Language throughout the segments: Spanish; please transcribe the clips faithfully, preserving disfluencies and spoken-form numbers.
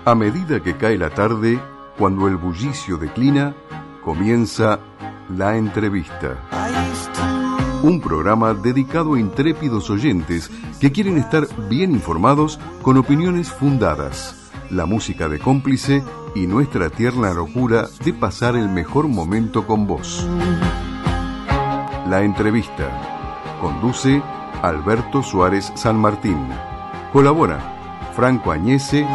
A medida que cae la tarde, cuando el bullicio declina, comienza La Entrevista. Un programa dedicado a intrépidos oyentes que quieren estar bien informados con opiniones fundadas, la música de cómplice y nuestra tierna locura de pasar el mejor momento con vos. La Entrevista. Conduce Alberto Suárez San Martín. Colabora Franco Agnese.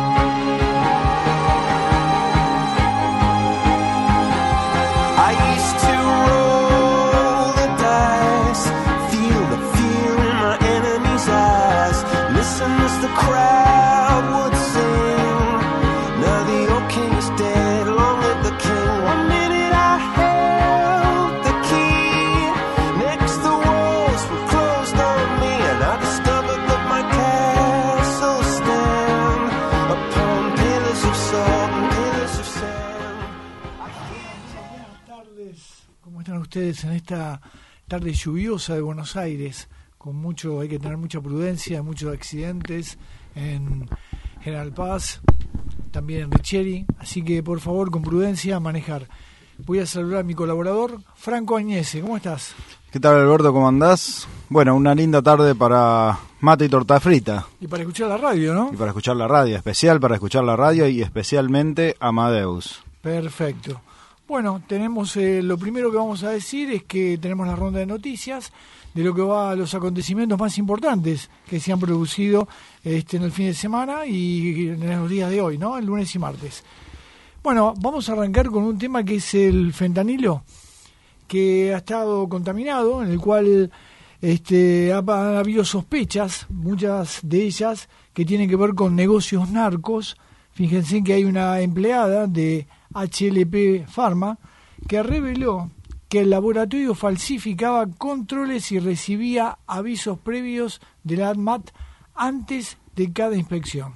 Ustedes en esta tarde lluviosa de Buenos Aires, con mucho, hay que tener mucha prudencia, muchos accidentes en General Paz, también en Richeri, así que por favor con prudencia manejar. Voy a saludar a mi colaborador, Franco Agnese. ¿Cómo estás? ¿Qué tal, Alberto? ¿Cómo andás? Bueno, una linda tarde para mate y torta frita. Y para escuchar la radio, ¿no? Y para escuchar la radio, especial para escuchar la radio y especialmente Amadeus. Perfecto. Bueno, tenemos eh, lo primero que vamos a decir es que tenemos la ronda de noticias de lo que va a los acontecimientos más importantes que se han producido este, en el fin de semana y en los días de hoy, ¿no? El lunes y martes. Bueno, vamos a arrancar con un tema que es el fentanilo, que ha estado contaminado, en el cual este, ha, ha habido sospechas, muchas de ellas que tienen que ver con negocios narcos. Fíjense que hay una empleada de H L P Pharma que reveló que el laboratorio falsificaba controles y recibía avisos previos de la ANMAT antes de cada inspección.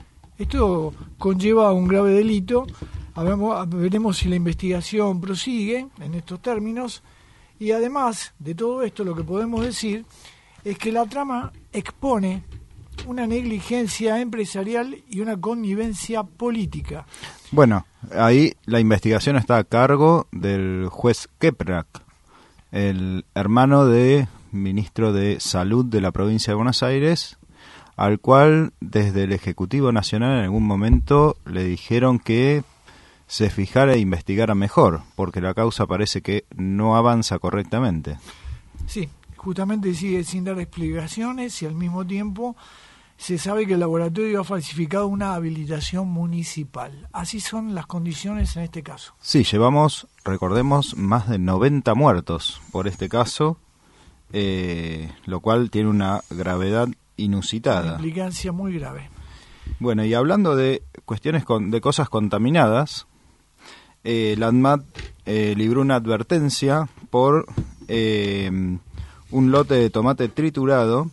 Esto conlleva un grave delito. Veremos, veremos si la investigación prosigue en estos términos. Y además de todo esto, lo que podemos decir es que la trama expone una negligencia empresarial y una connivencia política. Bueno, ahí la investigación está a cargo del juez Keprak, el hermano del ministro de Salud de la provincia de Buenos Aires, al cual desde el Ejecutivo Nacional en algún momento le dijeron que se fijara e investigara mejor, porque la causa parece que no avanza correctamente. Sí, justamente sigue sin dar explicaciones y al mismo tiempo se sabe que el laboratorio ha falsificado una habilitación municipal. Así son las condiciones en este caso. Sí, llevamos, recordemos, más de noventa muertos por este caso, eh, lo cual tiene una gravedad inusitada. Una implicancia muy grave. Bueno, y hablando de cuestiones con, de cosas contaminadas, eh, la ANMAT eh, libró una advertencia por eh, un lote de tomate triturado.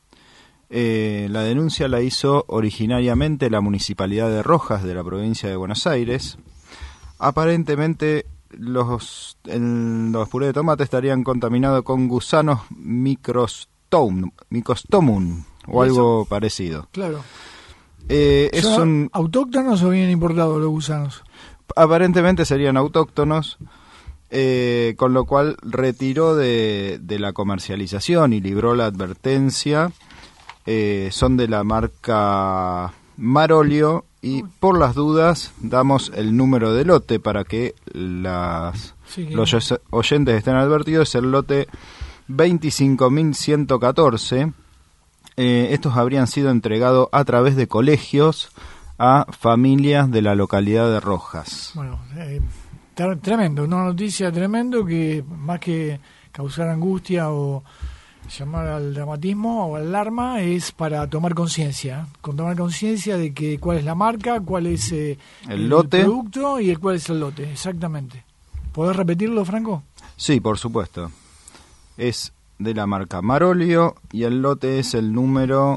Eh, la denuncia la hizo originariamente la Municipalidad de Rojas de la provincia de Buenos Aires. Aparentemente los, en, los purés de tomate estarían contaminados con gusanos microstom, microstomun o algo parecido. Claro. Eh, ¿Son un, autóctonos o vienen importados los gusanos? Aparentemente serían autóctonos, eh, con lo cual retiró de, de la comercialización y libró la advertencia. Eh, son de la marca Marolio y por las dudas damos el número de lote para que las, sí, que... los oyentes estén advertidos. Es el lote veinticinco mil ciento catorce. Eh, estos habrían sido entregados a través de colegios a familias de la localidad de Rojas. Bueno, eh, tremendo, una noticia tremendo que más que causar angustia o llamar al dramatismo o al alarma es para tomar conciencia, con tomar conciencia de que cuál es la marca, cuál es eh, el, el lote, producto y el cuál es el lote, exactamente. ¿Podés repetirlo, Franco? Sí, por supuesto. Es de la marca Marolio y el lote es el número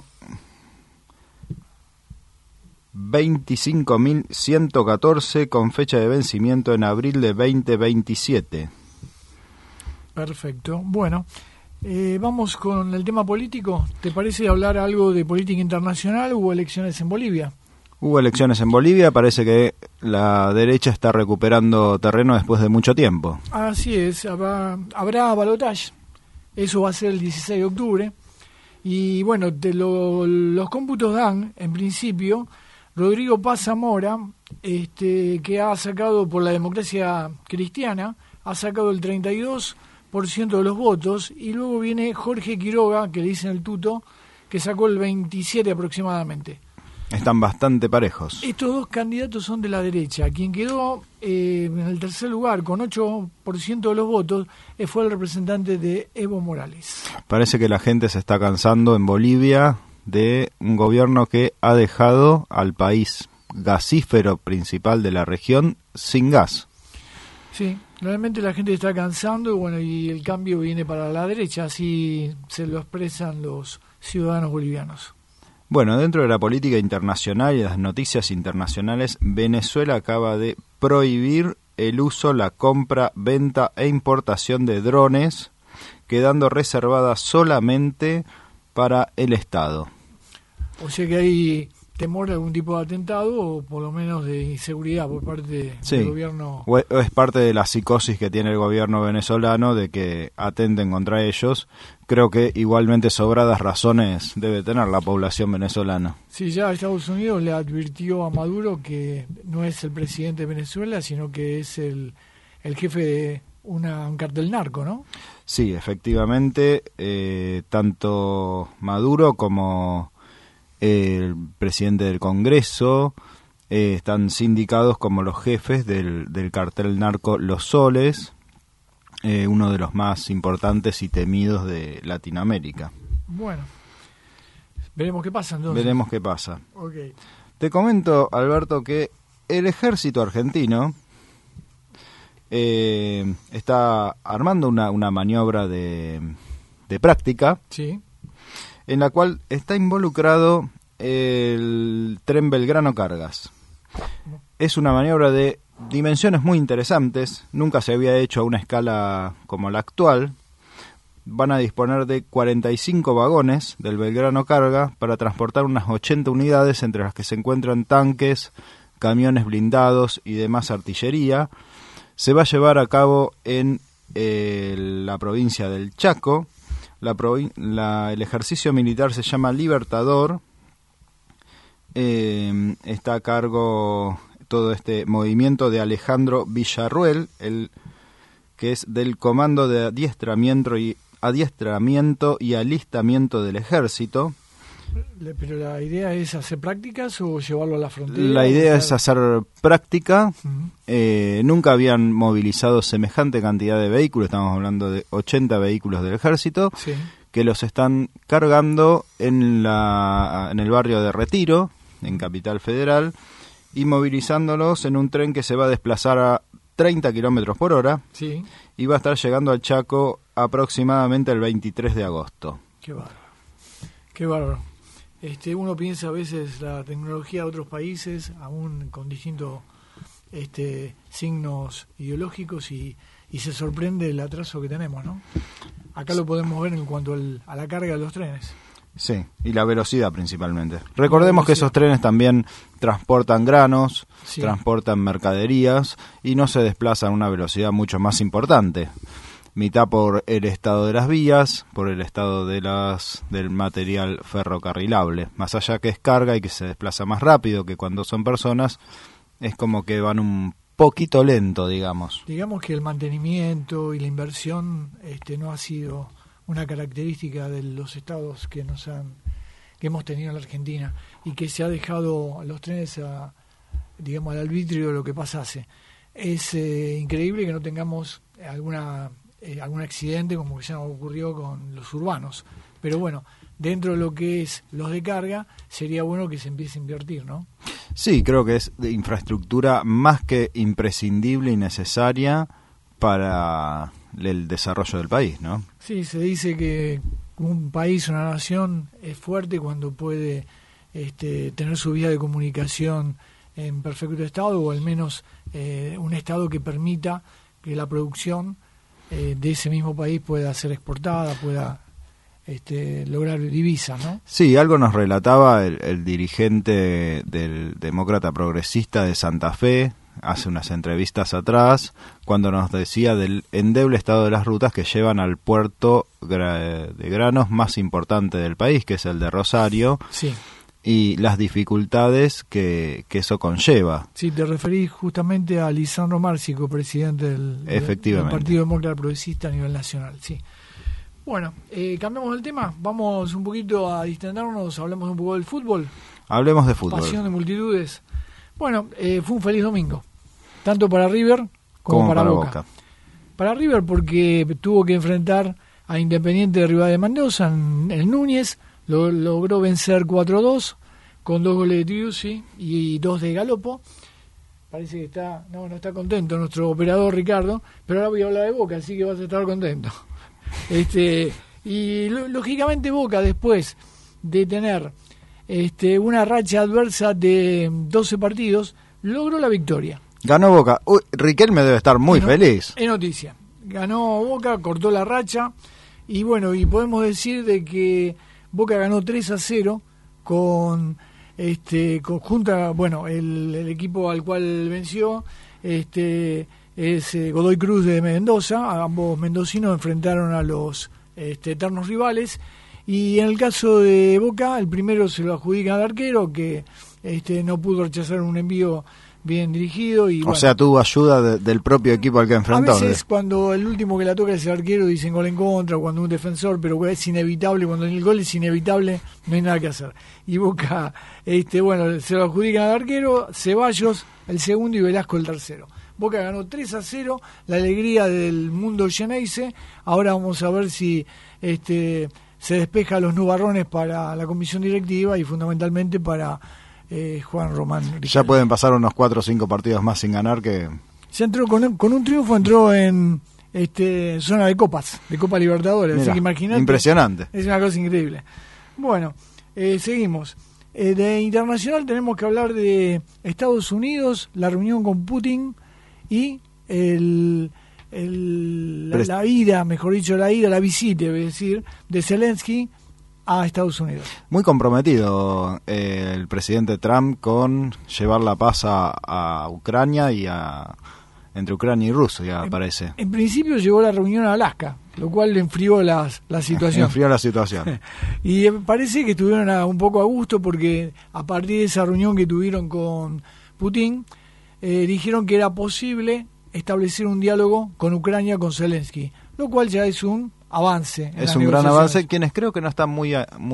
veinticinco mil ciento catorce con fecha de vencimiento en abril de veinte veintisiete. Perfecto. Bueno, Eh, vamos con el tema político. ¿Te parece hablar algo de política internacional? ¿Hubo elecciones en Bolivia? Hubo elecciones en Bolivia, parece que la derecha está recuperando terreno después de mucho tiempo. Así es, habrá, habrá balotaje, eso va a ser el dieciséis de octubre, y bueno, te lo, los cómputos dan, en principio, Rodrigo Paz Zamora, este, que ha sacado por la democracia cristiana, ha sacado el treinta y dos por ciento de los votos, y luego viene Jorge Quiroga, que le dicen el tuto, que sacó el veintisiete aproximadamente. Están bastante parejos. Estos dos candidatos son de la derecha. Quien quedó eh, en el tercer lugar con ocho por ciento de los votos eh, fue el representante de Evo Morales. Parece que la gente se está cansando en Bolivia de un gobierno que ha dejado al país gasífero principal de la región sin gas. Sí, realmente la gente está cansando y bueno, y el cambio viene para la derecha, así se lo expresan los ciudadanos bolivianos. Bueno, dentro de la política internacional y las noticias internacionales, Venezuela acaba de prohibir el uso, la compra, venta e importación de drones, quedando reservada solamente para el Estado. O sea que hay temor de algún tipo de atentado o por lo menos de inseguridad por parte sí. del gobierno. O es parte de la psicosis que tiene el gobierno venezolano de que atenten contra ellos. Creo que igualmente sobradas razones debe tener la población venezolana. Sí, ya Estados Unidos le advirtió a Maduro que no es el presidente de Venezuela, sino que es el, el jefe de una, un cartel narco, ¿no? Sí, efectivamente, eh, tanto Maduro como el presidente del Congreso eh, están sindicados como los jefes del, del cartel narco Los Soles, eh, uno de los más importantes y temidos de Latinoamérica. Bueno, veremos qué pasa entonces. Veremos qué pasa. Okay. Te comento, Alberto, que el ejército argentino eh, está armando una, una maniobra de, de práctica. Sí. En la cual está involucrado el tren Belgrano Cargas. Es una maniobra de dimensiones muy interesantes, nunca se había hecho a una escala como la actual. Van a disponer de cuarenta y cinco vagones del Belgrano Carga para transportar unas ochenta unidades, entre las que se encuentran tanques, camiones blindados y demás artillería. Se va a llevar a cabo en eh, la provincia del Chaco. La, la, el ejercicio militar se llama Libertador, eh, está a cargo todo este movimiento de Alejandro Villarruel, el que es del Comando de Adiestramiento y, adiestramiento y Alistamiento del Ejército. ¿Pero la idea es hacer prácticas o llevarlo a la frontera? La idea es hacer práctica. Uh-huh. Eh, nunca habían movilizado semejante cantidad de vehículos, estamos hablando de ochenta vehículos del ejército, sí, que los están cargando en, la, en el barrio de Retiro, en Capital Federal, y movilizándolos en un tren que se va a desplazar a treinta kilómetros por hora, sí, y va a estar llegando al Chaco aproximadamente el veintitrés de agosto. Qué bárbaro. Qué bárbaro. Este, uno piensa a veces la tecnología de otros países, aún con distintos este, signos ideológicos, y, y se sorprende el atraso que tenemos, ¿no? Acá lo podemos ver en cuanto al, a la carga de los trenes. Sí, y la velocidad principalmente. Recordemos que esos trenes también transportan granos, sí, transportan mercaderías y no se desplazan a una velocidad mucho más importante. Mitad por el estado de las vías, por el estado de las del material ferrocarrilable. Más allá que es carga y que se desplaza más rápido que cuando son personas, es como que van un poquito lento, digamos. Digamos que el mantenimiento y la inversión este, no ha sido una característica de los estados que nos han que hemos tenido en la Argentina y que se ha dejado los trenes a, digamos, al arbitrio de lo que pasase. Es eh, increíble que no tengamos alguna Eh, algún accidente como que ya ocurrió con los urbanos, pero bueno, dentro de lo que es los de carga sería bueno que se empiece a invertir, ¿no? Sí, creo que es de infraestructura más que imprescindible y necesaria para el desarrollo del país, ¿no? Sí, se dice que un país, una nación es fuerte cuando puede este, tener su vía de comunicación en perfecto estado, o al menos eh, un estado que permita que la producción Eh, de ese mismo país pueda ser exportada, pueda este, lograr divisas, ¿no? Sí, algo nos relataba el, el dirigente del Demócrata Progresista de Santa Fe hace unas entrevistas atrás, cuando nos decía del endeble estado de las rutas que llevan al puerto gra- de granos más importante del país, que es el de Rosario, sí, y las dificultades que, que eso conlleva. Sí, te referís justamente a Lisandro Márcico, presidente del, Efectivamente. del Partido Demócrata Progresista a nivel nacional, sí. Bueno, eh, cambiamos el tema, vamos un poquito a distendernos, hablamos un poco del fútbol. Hablemos de fútbol. Pasión de multitudes. Bueno, eh, fue un feliz domingo, tanto para River como, como para, para Boca. Boca. Para River porque tuvo que enfrentar a Independiente de Rivadavia de Mendoza en el Núñez, lo, logró vencer cuatro dos con dos goles de Triusi y dos de Galopo. Parece que está, no, no está contento nuestro operador Ricardo, pero ahora voy a hablar de Boca, así que vas a estar contento. Este, y lógicamente Boca, después de tener este, una racha adversa de doce partidos, logró la victoria. Ganó Boca. Uy, Riquelme debe estar muy no, feliz. Es noticia. Ganó Boca, cortó la racha y bueno, y podemos decir de que Boca ganó tres a cero con este conjunta, bueno, el, el equipo al cual venció este es eh, Godoy Cruz de Mendoza. Ambos mendocinos enfrentaron a los este, eternos rivales y en el caso de Boca el primero se lo adjudica al arquero que este no pudo rechazar un envío bien dirigido y o bueno, sea, tuvo ayuda de, del propio equipo al que enfrentó. a veces cuando el último que la toca es el arquero dicen gol en contra, cuando un defensor, pero es inevitable, cuando el gol es inevitable no hay nada que hacer. Y Boca, este bueno, se lo adjudican al arquero, Ceballos el segundo y Velasco el tercero. Boca ganó tres a cero, la alegría del mundo Geneise. Ahora vamos a ver si este se despeja los nubarrones para la comisión directiva y fundamentalmente para eh, Juan Román Riquelme. Ya pueden pasar unos cuatro o cinco partidos más sin ganar que... Se entró con, con un triunfo, entró en este zona de copas, de Copa Libertadores. Mirá, así que imagínate, impresionante. Es una cosa increíble. Bueno, eh, seguimos. Eh, de internacional tenemos que hablar de Estados Unidos, la reunión con Putin y el, el, la, la ida, mejor dicho, la ida, la visita, es decir, de Zelensky a Estados Unidos. Muy comprometido eh, el presidente Trump con llevar la paz a, a Ucrania y a entre Ucrania y Rusia, en, parece. En principio llegó la reunión a Alaska, lo cual le enfrió las, la situación. enfrió la situación. Y parece que estuvieron a, un poco a gusto porque a partir de esa reunión que tuvieron con Putin, eh, dijeron que era posible establecer un diálogo con Ucrania, con Zelensky, lo cual ya es un avance. Es un gran avance. Quienes creo que no están muy,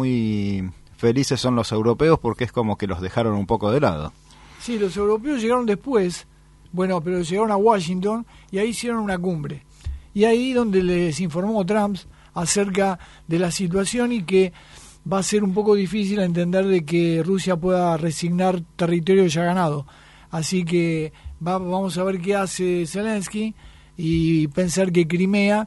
muy felices son los europeos porque es como que los dejaron un poco de lado. Sí, los europeos llegaron después, bueno, pero llegaron a Washington y ahí hicieron una cumbre. Y ahí donde les informó Trump acerca de la situación y que va a ser un poco difícil entender de que Rusia pueda resignar territorio ya ganado. Así que va, vamos a ver qué hace Zelensky y pensar que Crimea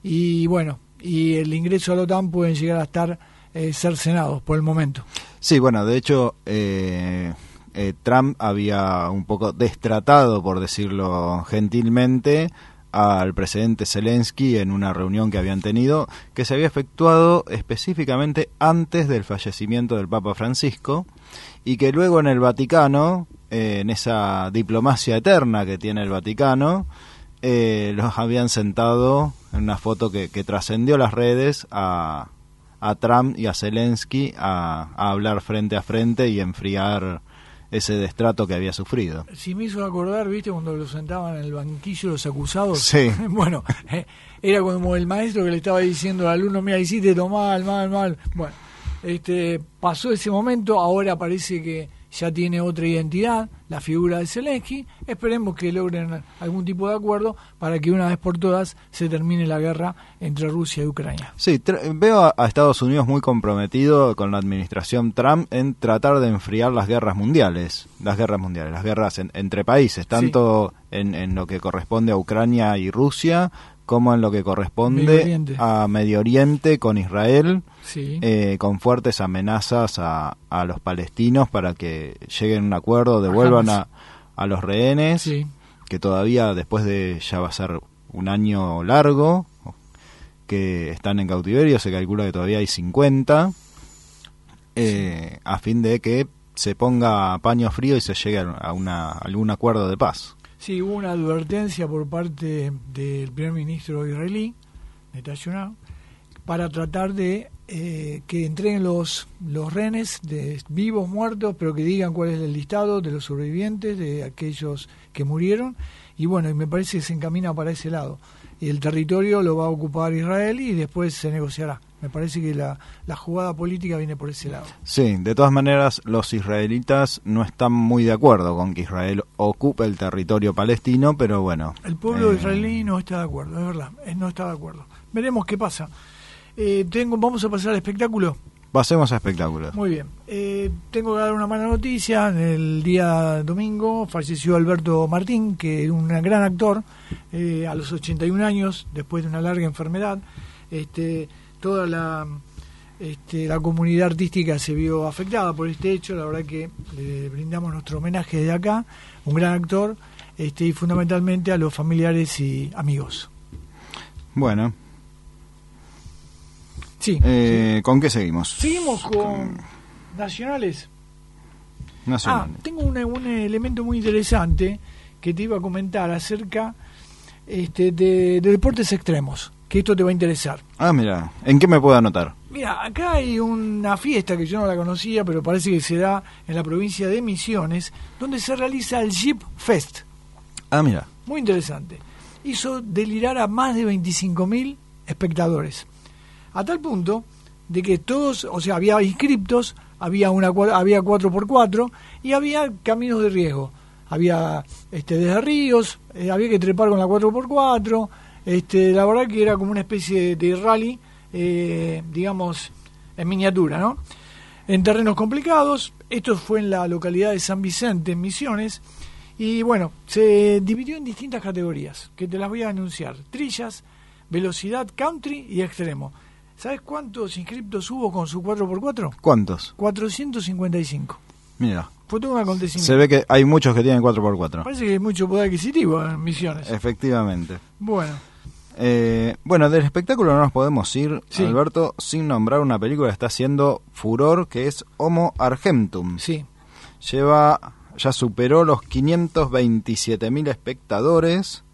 y bueno, y el ingreso a la OTAN pueden llegar a estar eh, cercenados por el momento. Sí, bueno, de hecho eh, eh, Trump había un poco destratado, por decirlo gentilmente, al presidente Zelensky en una reunión que habían tenido, que se había efectuado específicamente antes del fallecimiento del Papa Francisco, y que luego en el Vaticano, eh, en esa diplomacia eterna que tiene el Vaticano, eh, los habían sentado en una foto que, que trascendió las redes a, a Trump y a Zelensky a, a hablar frente a frente y enfriar ese destrato que había sufrido. Si me hizo acordar, ¿viste? Cuando lo sentaban en el banquillo los acusados. Sí. Bueno, eh, era como el maestro que le estaba diciendo al alumno, mira, hiciste esto mal, mal, mal. Bueno, este, pasó ese momento, ahora parece que ya tiene otra identidad, la figura de Zelensky. Esperemos que logren algún tipo de acuerdo para que una vez por todas se termine la guerra entre Rusia y Ucrania. Sí, veo a, a Estados Unidos muy comprometido con la administración Trump en tratar de enfriar las guerras mundiales, las guerras mundiales, las guerras en, entre países, tanto sí. en, en lo que corresponde a Ucrania y Rusia, como en lo que corresponde Medio a Medio Oriente con Israel, sí. eh, con fuertes amenazas a, a los palestinos para que lleguen a un acuerdo, devuelvan a, a los rehenes, sí. que todavía después de ya va a ser un año largo, que están en cautiverio, se calcula que todavía hay cincuenta, eh, sí. a fin de que se ponga paño frío y se llegue a una, a algún acuerdo de paz. Sí, hubo una advertencia por parte del primer ministro israelí, Netanyahu, para tratar de eh, que entreguen los, los rehenes, de vivos, muertos, pero que digan cuál es el listado de los sobrevivientes, de aquellos que murieron, y bueno, y me parece que se encamina para ese lado. Y el territorio lo va a ocupar Israel y después se negociará. Me parece que la, la jugada política viene por ese lado. Sí, de todas maneras, los israelitas no están muy de acuerdo con que Israel ocupe el territorio palestino, pero bueno. El pueblo eh... israelí no está de acuerdo, es verdad, no está de acuerdo. Veremos qué pasa. Eh, tengo, vamos a pasar al espectáculo. Pasemos a espectáculos. Muy bien. Eh, tengo que dar una mala noticia. El día domingo falleció Alberto Martín, que es un gran actor, eh, a los ochenta y un años, después de una larga enfermedad. Este, toda la, este, la comunidad artística se vio afectada por este hecho. La verdad que le brindamos nuestro homenaje desde acá. Un gran actor, este, y fundamentalmente a los familiares y amigos. Bueno. Sí, eh, sí. ¿Con qué seguimos? Seguimos con, con... nacionales. Nacionales. Ah, tengo un, un elemento muy interesante que te iba a comentar acerca este, de, de deportes extremos, que esto te va a interesar. Ah, mira, ¿en qué me puedo anotar? Mira, acá hay una fiesta que yo no la conocía, pero parece que se da en la provincia de Misiones, donde se realiza el Jeep Fest. Ah, mira. Muy interesante. Hizo delirar a más de veinticinco mil espectadores. A tal punto de que todos, o sea, había inscriptos, había una había cuatro por cuatro y había caminos de riesgo. Había este desde ríos, eh, había que trepar con la cuatro por cuatro, este, la verdad que era como una especie de rally, eh, digamos, en miniatura, ¿no? En terrenos complicados. Esto fue en la localidad de San Vicente, en Misiones, y bueno, se dividió en distintas categorías, que te las voy a anunciar: trillas, velocidad, country y extremo. ¿Sabes cuántos inscriptos hubo con su cuatro por cuatro? ¿Cuántos? cuatrocientos cincuenta y cinco. Mira. Fue todo un acontecimiento. Se ve que hay muchos que tienen cuatro por cuatro. Parece que hay mucho poder adquisitivo en Misiones. Efectivamente. Bueno. Eh, bueno, del espectáculo no nos podemos ir, sí. Alberto, sin nombrar una película que está haciendo furor, que es Homo Argentum. Sí. Lleva, ya superó los quinientos veintisiete mil espectadores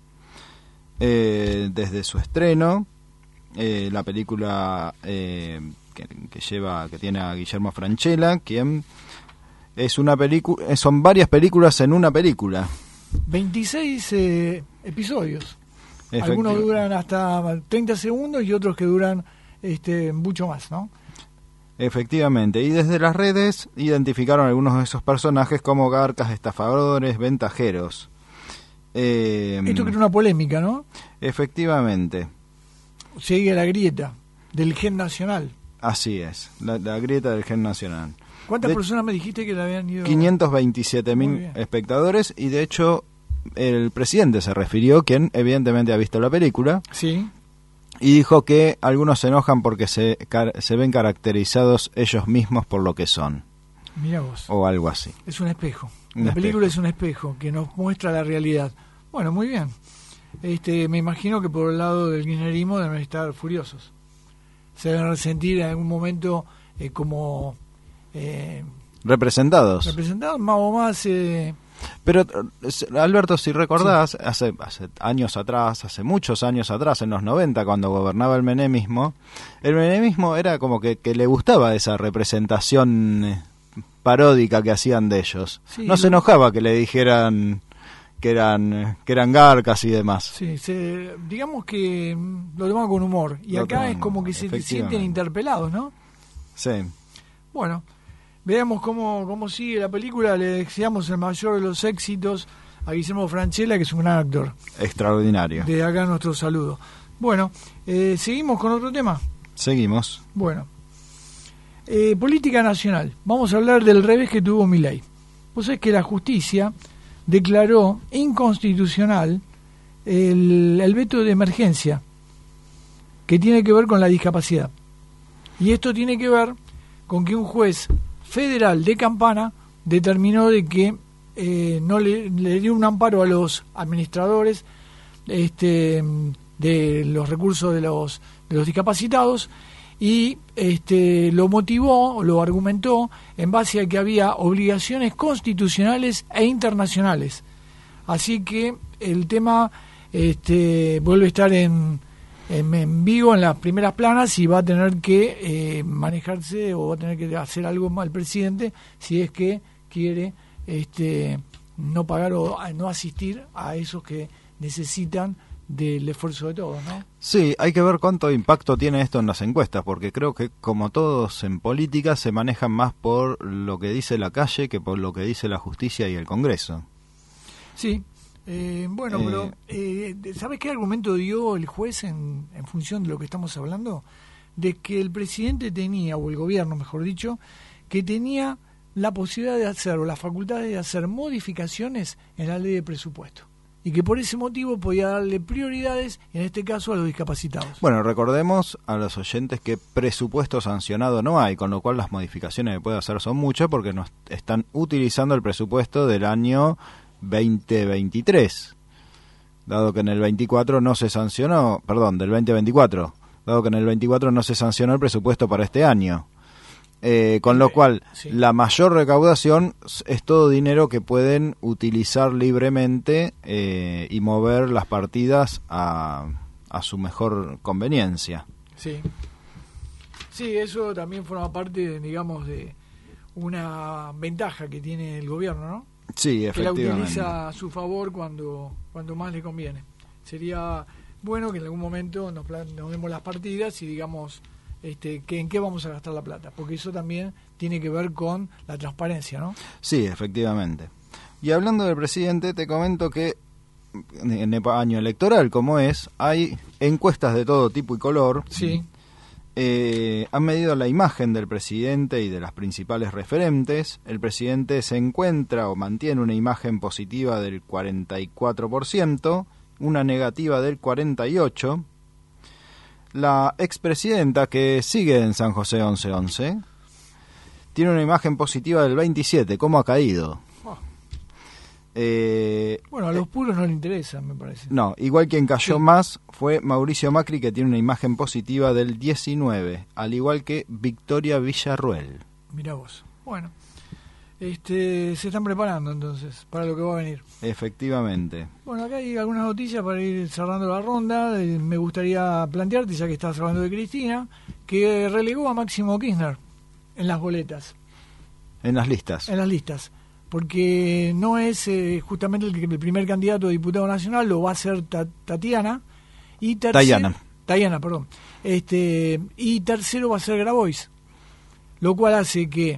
eh, desde su estreno. Eh, la película eh, que, que lleva que tiene a Guillermo Francella, quien es una película, son varias películas en una película. veintiséis eh, episodios. Algunos duran hasta treinta segundos y otros que duran este mucho más, ¿no? Efectivamente, y desde las redes identificaron algunos de esos personajes como garcas, estafadores, ventajeros. Eh, Esto crea una polémica, ¿no? Efectivamente. Sigue la grieta del gen nacional. Así es, la, la grieta del gen nacional. ¿Cuántas de, personas me dijiste que le habían ido? quinientos veintisiete mil espectadores, y de hecho el presidente se refirió, quien evidentemente ha visto la película, sí, y dijo que algunos se enojan porque se, se ven caracterizados ellos mismos por lo que son. Mira vos. O algo así. Es un espejo. Un la película espejo. es un espejo que nos muestra la realidad. Bueno, muy bien. Este, me imagino que por el lado del kirchnerismo deben estar furiosos. Se deben resentir en algún momento eh, como eh, representados. Representados más o más. Eh... Pero, Alberto, si recordás, sí. hace, hace años atrás, hace muchos años atrás, en los noventa, cuando gobernaba el menemismo, el menemismo era como que, que le gustaba esa representación paródica que hacían de ellos. Sí, no lo... se enojaba que le dijeran que eran que eran garcas y demás. Sí, se, digamos que lo toman con humor. Y lo acá toman, es como que se sienten interpelados, ¿no? Sí. Bueno, veamos cómo, cómo sigue la película. Le deseamos el mayor de los éxitos a Guillermo Francella, que es un gran actor. Extraordinario. De acá nuestro saludo. Bueno, eh, ¿seguimos con otro tema? Seguimos. Bueno. Eh, política nacional. Vamos a hablar del revés que tuvo Milei. Vos sabés que la justicia declaró inconstitucional el, el veto de emergencia que tiene que ver con la discapacidad. Y esto tiene que ver con que un juez federal de Campana determinó de que eh, no le, le dio un amparo a los administradores este, de los recursos de los, de los discapacitados, y este, lo motivó, lo argumentó en base a que había obligaciones constitucionales e internacionales. Así que el tema este, vuelve a estar en, en, en vivo en las primeras planas y va a tener que eh, manejarse o va a tener que hacer algo más el presidente si es que quiere este, no pagar o no asistir a esos que necesitan del esfuerzo de todos, ¿no? Sí, hay que ver cuánto impacto tiene esto en las encuestas, porque creo que como todos en política se manejan más por lo que dice la calle que por lo que dice la justicia y el Congreso. Sí, eh, bueno, eh, pero eh, ¿sabes qué argumento dio el juez en, en función de lo que estamos hablando? De que el presidente tenía, o el gobierno mejor dicho, que tenía la posibilidad de hacer o la facultad de hacer modificaciones en la ley de presupuesto. Y que por ese motivo podía darle prioridades, en este caso a los discapacitados. Bueno, recordemos a los oyentes que presupuesto sancionado no hay, con lo cual las modificaciones que puede hacer son muchas porque nos están utilizando el presupuesto del año veinte veintitrés, dado que en el veinticuatro no se sancionó, perdón, del veinte veinticuatro, dado que en el veinticuatro no se sancionó el presupuesto para este año. Eh, con lo cual, sí, la mayor recaudación es todo dinero que pueden utilizar libremente eh, y mover las partidas a, a su mejor conveniencia. Sí, sí, eso también forma parte, digamos, de una ventaja que tiene el gobierno, ¿no? Sí, efectivamente. Que la utiliza a su favor cuando, cuando más le conviene. Sería bueno que en algún momento nos, nos demos las partidas y digamos... Este, que en qué vamos a gastar la plata, porque eso también tiene que ver con la transparencia, ¿no? Sí, efectivamente. Y hablando del presidente, te comento que en el año electoral, como es, hay encuestas de todo tipo y color. Sí. Eh, han medido la imagen del presidente y de las principales referentes. El presidente se encuentra o mantiene una imagen positiva del cuarenta y cuatro por ciento, una negativa del cuarenta y ocho por ciento. La expresidenta, que sigue en San José once once, tiene una imagen positiva del veintisiete. ¿Cómo ha caído? Oh. Eh, bueno, a los puros no le interesa, me parece. No, igual quien cayó sí. más fue Mauricio Macri, que tiene una imagen positiva del diecinueve, al igual que Victoria Villarruel. Mirá vos. Bueno, este, se están preparando entonces para lo que va a venir. Efectivamente. Bueno, acá hay algunas noticias para ir cerrando la ronda. Eh, me gustaría plantearte, ya que estás hablando de Cristina, que relegó a Máximo Kirchner en las boletas. En las listas. En las listas. Porque no es eh, justamente el, el primer candidato a diputado nacional, lo va a ser ta, Tatiana. Y tercer, Tayana. Tayana, perdón. Este, y tercero va a ser Grabois. Lo cual hace que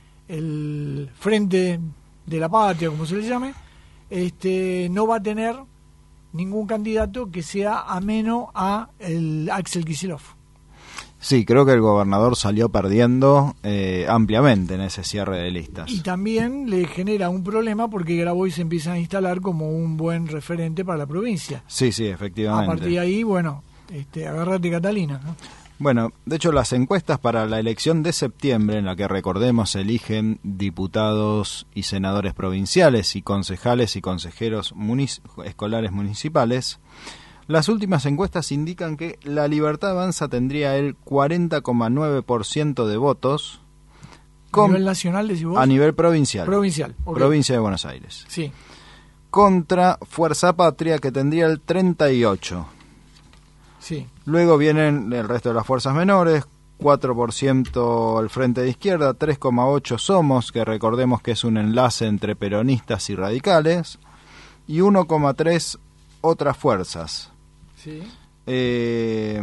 el Frente de la Patria, como se le llame, este, no va a tener ningún candidato que sea ameno a el Axel Kicillof. Sí, creo que el gobernador salió perdiendo eh, ampliamente en ese cierre de listas. Y también le genera un problema porque Grabois se empieza a instalar como un buen referente para la provincia. Sí, sí, efectivamente. A partir de ahí, bueno, este, agárrate Catalina, ¿no? Bueno, de hecho las encuestas para la elección de septiembre, en la que recordemos se eligen diputados y senadores provinciales y concejales y consejeros munic- escolares municipales, las últimas encuestas indican que La Libertad Avanza tendría el cuarenta coma nueve por ciento de votos. Con, ¿a nivel nacional decís vos? A nivel provincial. Provincial, okay. Provincia de Buenos Aires. Sí. Contra Fuerza Patria, que tendría el treinta y ocho por ciento. Sí. Luego vienen el resto de las fuerzas menores, cuatro por ciento el Frente de Izquierda, tres coma ocho por ciento Somos, que recordemos que es un enlace entre peronistas y radicales, y uno coma tres por ciento otras fuerzas. Sí. Eh,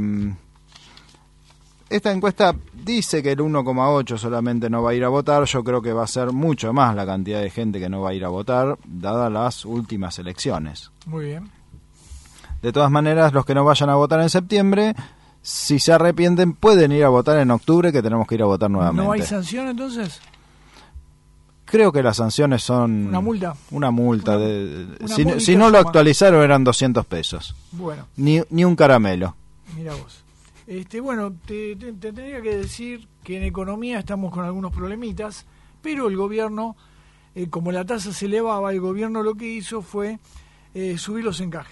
esta encuesta dice que el uno coma ocho por ciento solamente no va a ir a votar. Yo creo que va a ser mucho más la cantidad de gente que no va a ir a votar, dadas las últimas elecciones. Muy bien. De todas maneras, los que no vayan a votar en septiembre, si se arrepienten, pueden ir a votar en octubre, que tenemos que ir a votar nuevamente. ¿No hay sanción entonces? Creo que las sanciones son... ¿Una multa? Una multa. Una, de, una si, si no lo actualizaron eran doscientos pesos. Bueno. Ni, ni un caramelo. Mira vos. Este, bueno, te, te, te tendría que decir que en economía estamos con algunos problemitas, pero el gobierno, eh, como la tasa se elevaba, el gobierno lo que hizo fue eh, subir los encajes.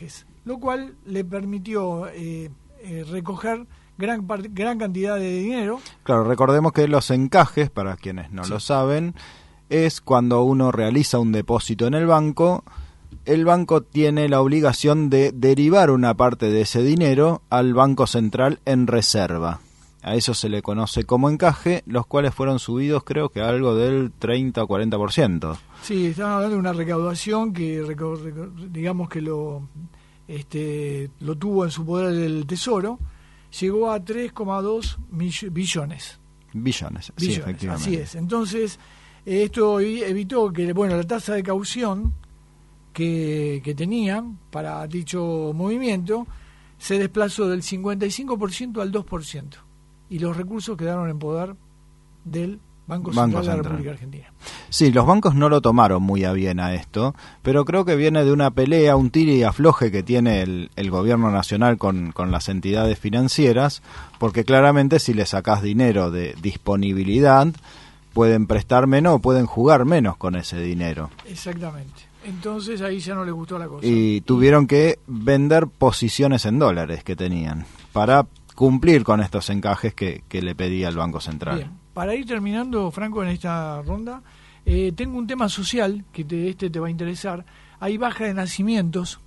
lo cual le permitió eh, eh, recoger gran, gran cantidad de dinero. Claro, recordemos que los encajes, para quienes no sí. lo saben, es cuando uno realiza un depósito en el banco, el banco tiene la obligación de derivar una parte de ese dinero al Banco Central en reserva. A eso se le conoce como encaje, los cuales fueron subidos creo que algo del treinta o cuarenta por ciento. Sí, estamos hablando de una recaudación que digamos que lo este lo tuvo en su poder el Tesoro, llegó a tres coma dos billones. Billones, billones, sí, efectivamente. Así es. Entonces, esto evitó que, bueno, la tasa de caución que, que tenían para dicho movimiento se desplazó del cincuenta y cinco por ciento al dos por ciento. Y los recursos quedaron en poder del Banco Central, Banco Central de la República Argentina. Sí, los bancos no lo tomaron muy a bien a esto, pero creo que viene de una pelea, un tire y afloje que tiene el, el gobierno nacional con, con las entidades financieras, porque claramente si le sacás dinero de disponibilidad, pueden prestar menos o pueden jugar menos con ese dinero. Exactamente. Entonces ahí ya no les gustó la cosa. Y tuvieron que vender posiciones en dólares que tenían para cumplir con estos encajes que, que le pedía el Banco Central. Bien, para ir terminando, Franco, en esta ronda, eh, tengo un tema social que te, este te va a interesar. Hay baja de nacimientos,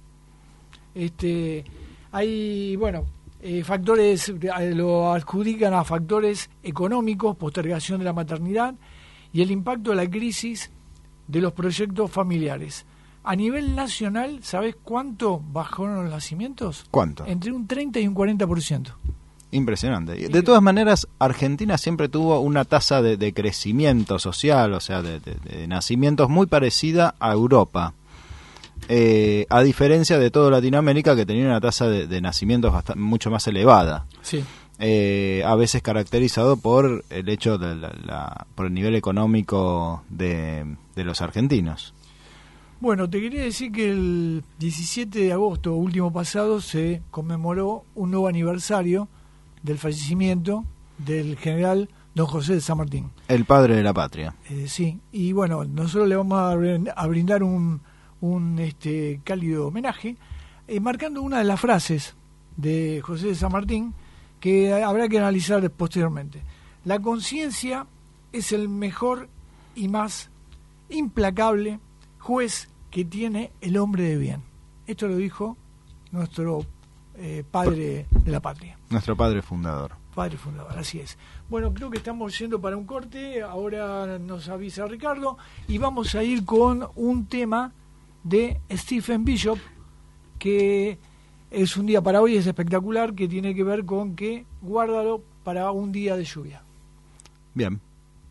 este, hay, bueno, eh, factores, eh, lo adjudican a factores económicos, postergación de la maternidad y el impacto de la crisis de los proyectos familiares. A nivel nacional, ¿sabés cuánto bajaron los nacimientos? ¿Cuánto? Entre un treinta y un cuarenta por ciento. Impresionante. De todas maneras, Argentina siempre tuvo una tasa de, de crecimiento social, o sea, de, de, de nacimientos muy parecida a Europa. Eh, a diferencia de toda Latinoamérica, que tenía una tasa de, de nacimientos bastante, mucho más elevada. Sí. Eh, a veces caracterizado por el hecho de la, la, por el nivel económico de, de los argentinos. Bueno, te quería decir que el diecisiete de agosto último pasado se conmemoró un nuevo aniversario del fallecimiento del general don José de San Martín. El padre de la patria. Eh, sí, y bueno, nosotros le vamos a brindar un, un este cálido homenaje, eh, marcando una de las frases de José de San Martín que habrá que analizar posteriormente. La conciencia es el mejor y más implacable juez que tiene el hombre de bien. Esto lo dijo nuestro eh, padre de la patria. Nuestro padre fundador. Padre fundador, así es. Bueno, creo que estamos yendo para un corte, ahora nos avisa Ricardo, y vamos a ir con un tema de Stephen Bishop, que es un día para hoy, es espectacular, que tiene que ver con que guárdalo para un día de lluvia. Bien.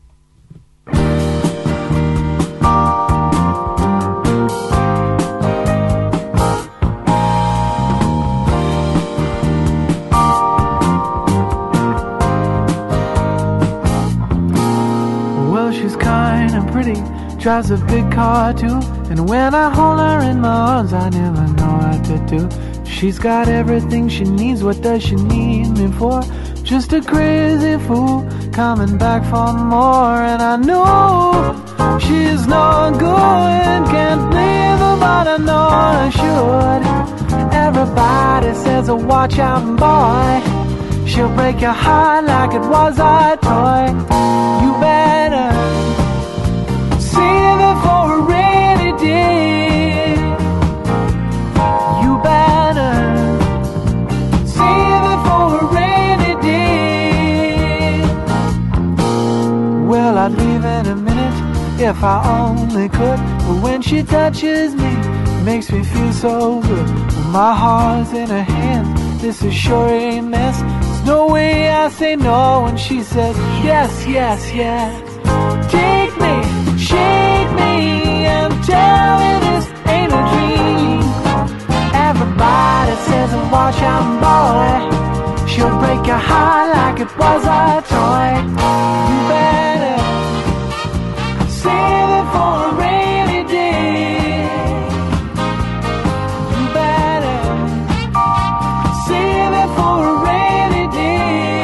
Drives a big car too, and when I hold her in my arms I never know what to do. She's got everything she needs, what does she need me for? Just a crazy fool coming back for more, and I know she's no good, can't leave her but I know I should. Everybody says, oh, watch out boy, she'll break your heart like it was a toy. You better save it for a rainy day. You better save it for a rainy day. Well, I'd leave in a minute if I only could, but when she touches me, it makes me feel so good. When my heart's in her hands, this is sure a mess. There's no way I say no when she says yes, yes, yes. Take me, shake me, and tell me this ain't a dream. Everybody says, watch out boy, she'll break your heart like it was a toy. You better save it for a rainy day. You better save it for a rainy day.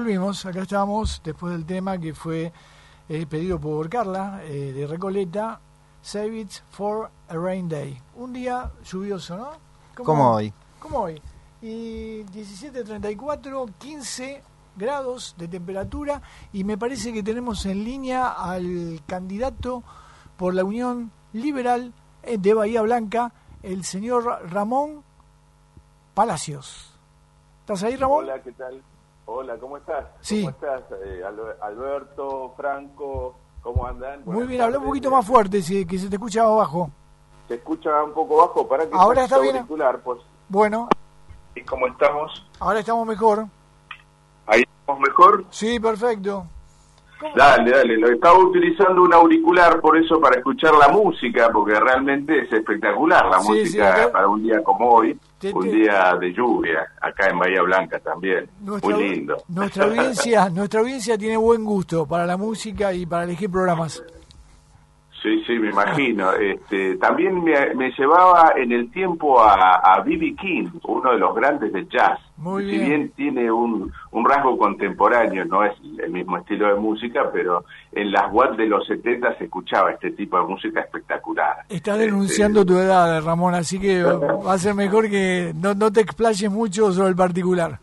volvimos, acá estamos, después del tema que fue eh, pedido por Carla, eh, de Recoleta, Save It for a Rain Day. Un día lluvioso, ¿no? Como hoy. Como hoy. Y diecisiete treinta y cuatro, quince grados de temperatura, y me parece que tenemos en línea al candidato por la Unión Liberal de Bahía Blanca, el señor Ramón Palacios. ¿Estás ahí, Ramón? Hola, ¿qué tal? Hola, ¿cómo estás? Sí. ¿Cómo estás, eh, Alberto, Franco? ¿Cómo andan? Muy Buenas bien, habla un tardes. poquito más fuerte, si, que se te escucha abajo. ¿Se escucha un poco bajo? Para que Ahora está bien. Auricular, pues. Bueno. ¿Y cómo estamos? Ahora estamos mejor. ¿Ahí estamos mejor? Sí, perfecto. ¿Cómo? Dale, dale. Lo estaba utilizando un auricular por eso, para escuchar la música, porque realmente es espectacular la Sí, música sí, acá- para un día como hoy, Te- un te- día de lluvia, acá en Bahía Blanca también. Nuestra, Muy lindo. Nuestra audiencia, nuestra audiencia tiene buen gusto para la música y para elegir programas. Sí, sí, me imagino. Este, también me, me llevaba en el tiempo a B B King, uno de los grandes del jazz. Muy si bien. bien tiene un, un rasgo contemporáneo, no es el mismo estilo de música, pero en las W A T de los setenta se escuchaba este tipo de música espectacular. Estás denunciando Este, tu edad, Ramón, así que va a ser mejor que no, no te explayes mucho sobre el particular.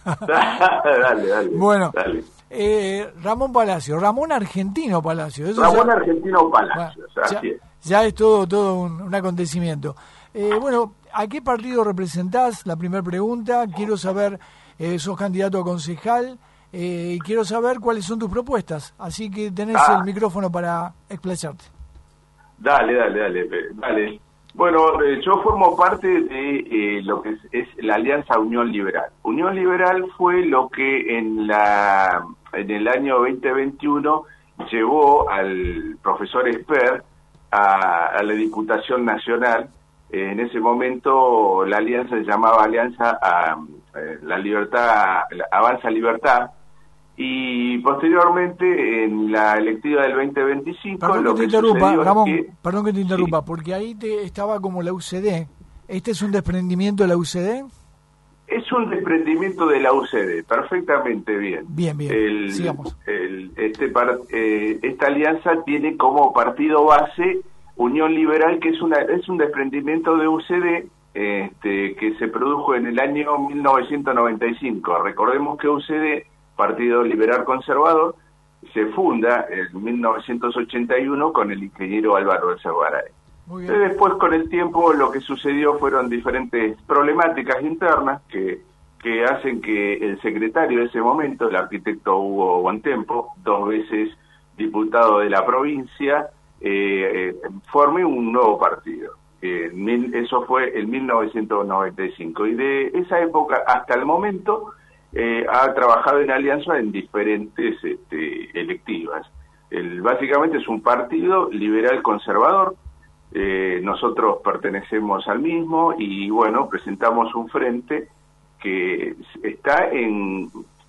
dale, dale. Bueno, dale. eh, Ramón Palacio, Ramón Argentino Palacio. Eso Ramón ya- Argentino Bueno, Palacios, ya, así es. ya es todo todo un, un acontecimiento. Eh, bueno, ¿a qué partido representás? La primera pregunta. Quiero saber, eh, sos candidato a concejal, eh, y quiero saber cuáles son tus propuestas. Así que tenés Ah. el micrófono para explayarte. Dale, dale, dale, eh, dale. Bueno, eh, yo formo parte de eh, lo que es, es la Alianza Unión Liberal. Unión Liberal fue lo que en la en el año veinte veintiuno llevó al profesor Esper a, a la Diputación Nacional. Eh, en ese momento la alianza se llamaba Alianza a, eh, la Libertad, la Avanza Libertad. Y posteriormente, en la electiva del veinte veinticinco, Perdón lo que te que interrumpa, sucedió es Ramón, que- perdón que te interrumpa, Sí. porque ahí te estaba como la U C D. ¿Este es un desprendimiento de la U C D? Es un desprendimiento de la U C D, perfectamente bien. Bien, bien, El- sigamos. el- este par- eh, esta alianza tiene como partido base Unión Liberal, que es una es un desprendimiento de U C D, este, que se produjo en el año mil novecientos noventa y cinco. Recordemos que U C D, Partido Liberal Conservador, se funda en mil novecientos ochenta y uno con el ingeniero Álvaro de Cervaray. Muy bien. Entonces, después, con el tiempo, lo que sucedió fueron diferentes problemáticas internas que, que hacen que el secretario de ese momento, el arquitecto Hugo Bontempo, dos veces diputado de la provincia, eh, eh, forme un nuevo partido. Eh, mil- eso fue en mil novecientos noventa y cinco. Y de esa época hasta el momento eh, ha trabajado en alianza en diferentes este, electivas. El, básicamente es un partido liberal conservador. Eh, nosotros pertenecemos al mismo y bueno, presentamos un frente que está en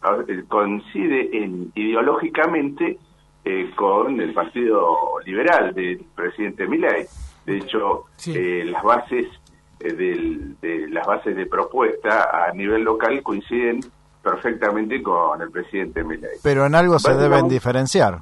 coincide en ideológicamente eh, con el Partido Liberal del presidente Milei. De hecho, Sí. eh, las bases eh, del, de las bases de propuesta a nivel local coinciden perfectamente con el presidente Milei. Pero en algo se Básicamente- deben diferenciar.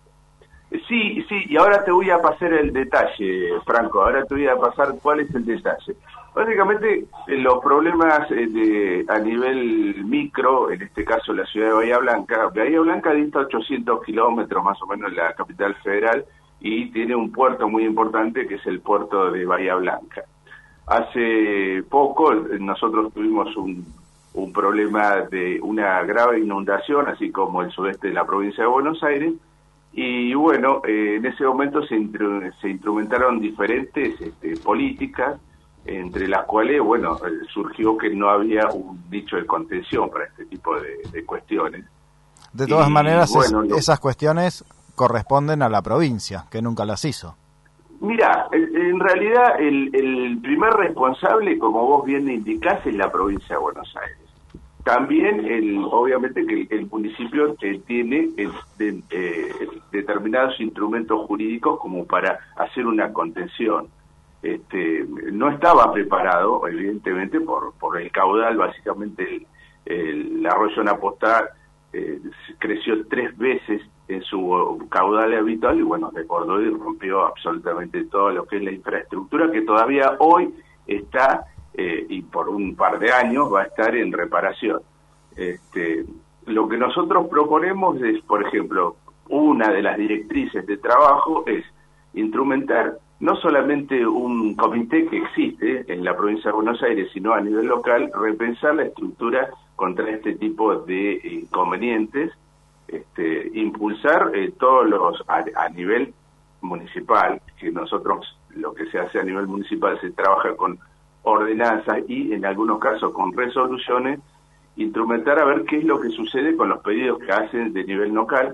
Sí, sí, y ahora te voy a pasar el detalle, Franco, ahora te voy a pasar cuál es el detalle. Básicamente, eh, los problemas eh, de a nivel micro, en este caso la ciudad de Bahía Blanca, Bahía Blanca dista ochocientos kilómetros más o menos de la capital federal y tiene un puerto muy importante que es el puerto de Bahía Blanca. Hace poco eh, nosotros tuvimos un, un problema de una grave inundación, así como el sudeste de la provincia de Buenos Aires, y bueno, eh, en ese momento se, intru- se instrumentaron diferentes este, políticas, entre las cuales, bueno, eh, surgió que no había un nicho de contención para este tipo de, de cuestiones. De todas Y, maneras, es- bueno, lo- esas cuestiones corresponden a la provincia, que nunca las hizo. Mira, en, en realidad el, el primer responsable, como vos bien indicás, es la provincia de Buenos Aires. También, el, obviamente, que el, el municipio eh, tiene eh, de- eh, determinados instrumentos jurídicos como para hacer una contención. Este, no estaba preparado, evidentemente, por, por el caudal, básicamente el, el arroyo Napostá eh, creció tres veces en su caudal habitual y bueno, desbordó y rompió absolutamente todo lo que es la infraestructura que todavía hoy está eh, y por un par de años va a estar en reparación. Este, lo que nosotros proponemos es, por ejemplo, una de las directrices de trabajo es instrumentar no solamente un comité que existe en la provincia de Buenos Aires, sino a nivel local, repensar la estructura contra este tipo de inconvenientes, este, impulsar eh, todos los, a, a nivel municipal, que nosotros lo que se hace a nivel municipal se trabaja con ordenanzas y en algunos casos con resoluciones, instrumentar a ver qué es lo que sucede con los pedidos que hacen de nivel local.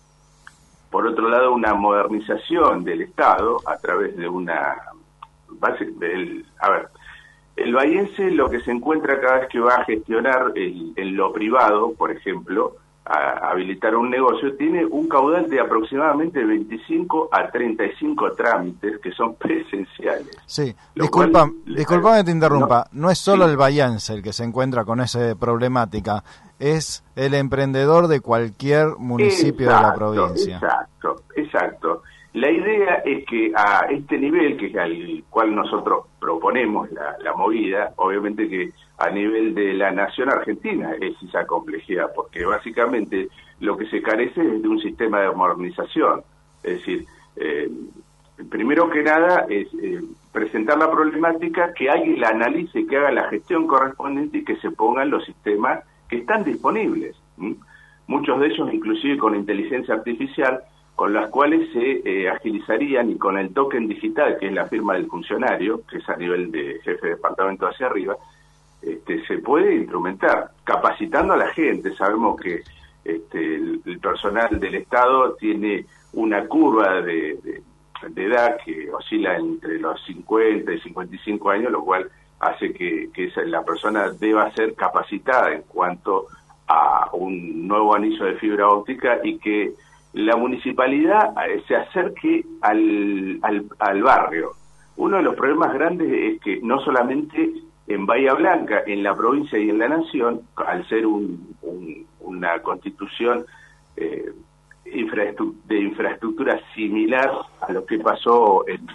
Por otro lado, una modernización del Estado a través de una base del, a ver, el bahiense lo que se encuentra cada vez que va a gestionar el, en lo privado, por ejemplo, a habilitar un negocio, tiene un caudal de aproximadamente veinticinco a treinta y cinco trámites que son presenciales. Sí, disculpa, disculpame que te interrumpa, no, no es solo sí. el bahiense el que se encuentra con esa problemática, es el emprendedor de cualquier municipio exacto, de la provincia. Exacto, exacto. La idea es que a este nivel, que es al cual nosotros proponemos la, la movida, obviamente que a nivel de la nación argentina es esa complejidad, porque básicamente lo que se carece es de un sistema de modernización. Es decir, eh, primero que nada es eh, presentar la problemática, que alguien la analice, que haga la gestión correspondiente y que se pongan los sistemas que están disponibles. ¿Mm? Muchos de ellos inclusive con inteligencia artificial, con las cuales se eh, agilizarían, y con el token digital, que es la firma del funcionario, que es a nivel de jefe de departamento hacia arriba, este, se puede instrumentar, capacitando a la gente. Sabemos que este, el, el personal del Estado tiene una curva de, de, de edad que oscila entre los cincuenta y cincuenta y cinco años, lo cual hace que, que esa, la persona deba ser capacitada en cuanto a un nuevo anillo de fibra óptica y que la municipalidad se acerque al, al, al barrio. Uno de los problemas grandes es que no solamente en Bahía Blanca, en la provincia y en la nación, al ser un, un, una constitución eh, infraestru- de infraestructura similar a lo que pasó en,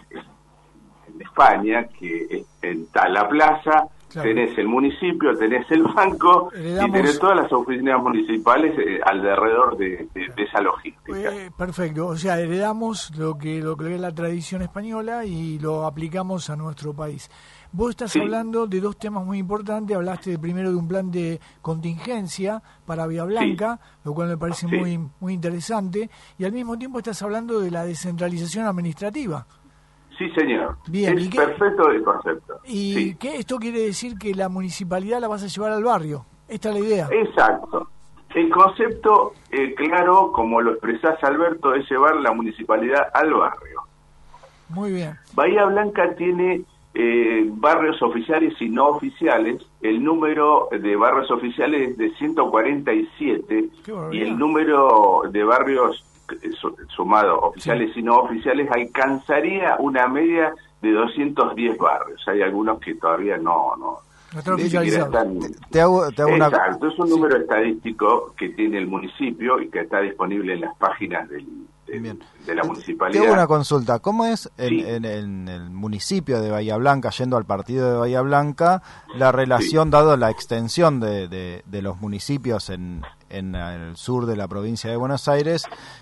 en España, que en Tala Plaza, claro, tenés el municipio, tenés el banco Heredamos... y tenés todas las oficinas municipales eh, alrededor de, de, de esa logística. Eh, perfecto, o sea, heredamos lo que, lo que es la tradición española y lo aplicamos a nuestro país. Vos estás sí. hablando de dos temas muy importantes. Hablaste de, primero de un plan de contingencia para Bahía Blanca, sí. lo cual me parece sí. muy, muy interesante, y al mismo tiempo estás hablando de la descentralización administrativa. Sí, señor. Bien, es perfecto el concepto. ¿Y sí. qué esto quiere decir? Que la municipalidad la vas a llevar al barrio. Esta es la idea. Exacto. El concepto, eh, claro, como lo expresás, Alberto, es llevar la municipalidad al barrio. Muy bien. Bahía Blanca tiene eh, barrios oficiales y no oficiales. El número de barrios oficiales es de ciento cuarenta y siete y el número de barrios sumado oficiales sí. y no oficiales alcanzaría una media de doscientos diez barrios. Hay algunos que todavía no no, no están oficializados. Están... Te, te hago, te hago Exacto, una... es un número sí. estadístico que tiene el municipio y que está disponible en las páginas del, del, de la municipalidad. Te hago una consulta. ¿Cómo es en, sí. en, en el municipio de Bahía Blanca, yendo al partido de Bahía Blanca, la relación, sí. dado la extensión de, de, de los municipios en, en el sur de la provincia de Buenos Aires,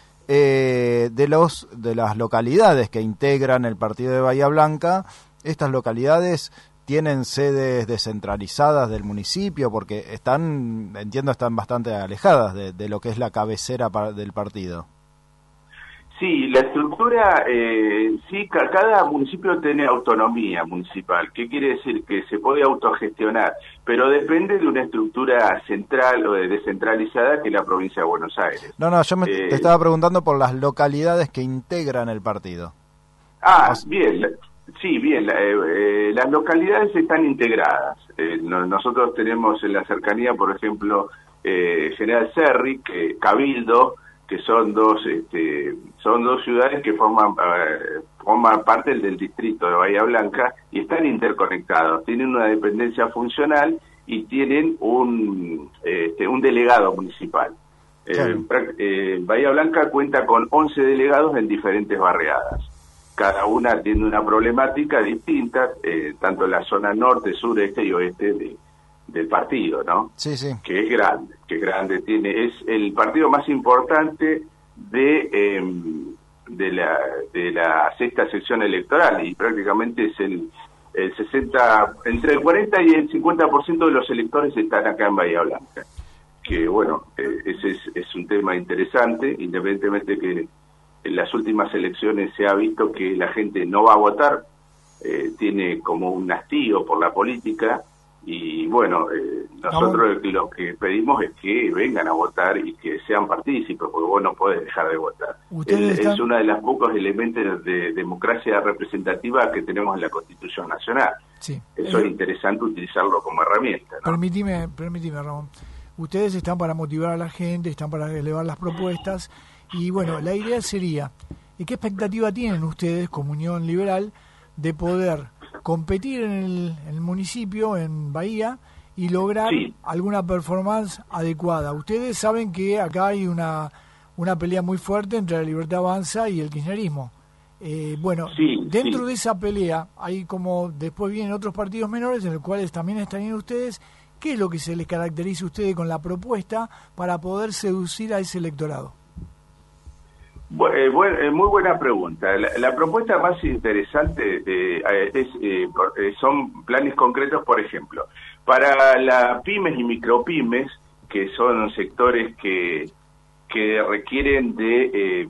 Eh, de los de las localidades que integran el partido de Bahía Blanca? Estas localidades tienen sedes descentralizadas del municipio, porque están, entiendo, están bastante alejadas de, de lo que es la cabecera par, del partido. Sí, la estructura, eh, sí, cada municipio tiene autonomía municipal. ¿Qué quiere decir? Que se puede autogestionar, pero depende de una estructura central o de descentralizada que es la provincia de Buenos Aires. No, no, yo me, eh, te estaba preguntando por las localidades que integran el partido. Ah, bien, sí, bien, eh, eh, las localidades están integradas. Eh, no, nosotros tenemos en la cercanía, por ejemplo, eh, General Serri, que, Cabildo, que son dos este, son dos ciudades que forman eh, forman parte del distrito de Bahía Blanca y están interconectados, tienen una dependencia funcional y tienen un este, un delegado municipal. Eh, eh, Bahía Blanca cuenta con once delegados en diferentes barriadas. Cada una tiene una problemática distinta, eh, tanto en la zona norte, sur, este y oeste de, del partido, ¿no? Sí, sí. Que es grande, que es grande. Tiene, es el partido más importante de, eh, de, la, de la sexta sección electoral y prácticamente es el, el sesenta, entre el cuarenta y el cincuenta por ciento de los electores están acá en Bahía Blanca. Que bueno, eh, ese es, es un tema interesante, independientemente que en las últimas elecciones se ha visto que la gente no va a votar, eh, tiene como un hastío por la política y bueno, eh, nosotros no. Lo que pedimos es que vengan a votar y que sean partícipes, porque vos no podés dejar de votar. Es, están... es uno de los pocos elementos de democracia representativa que tenemos en la Constitución Nacional. Sí. Eso eh... es interesante utilizarlo como herramienta, ¿no? Permitime, permitime, Ramón. Ustedes están para motivar a la gente, están para elevar las propuestas y bueno, la idea sería, ¿y qué expectativa tienen ustedes como Unión Liberal de poder competir en el, en el municipio, en Bahía, y lograr sí. alguna performance adecuada? Ustedes saben que acá hay una, una pelea muy fuerte entre la Libertad Avanza y el kirchnerismo. Eh, bueno, sí, dentro sí. de esa pelea hay como, después vienen otros partidos menores en los cuales también estarían ustedes. ¿Qué es lo que se les caracteriza a ustedes con la propuesta para poder seducir a ese electorado? Bueno, bueno, muy buena pregunta. La, la propuesta más interesante eh, es, eh, son planes concretos, por ejemplo, para las pymes y micropymes, que son sectores que, que requieren de, eh,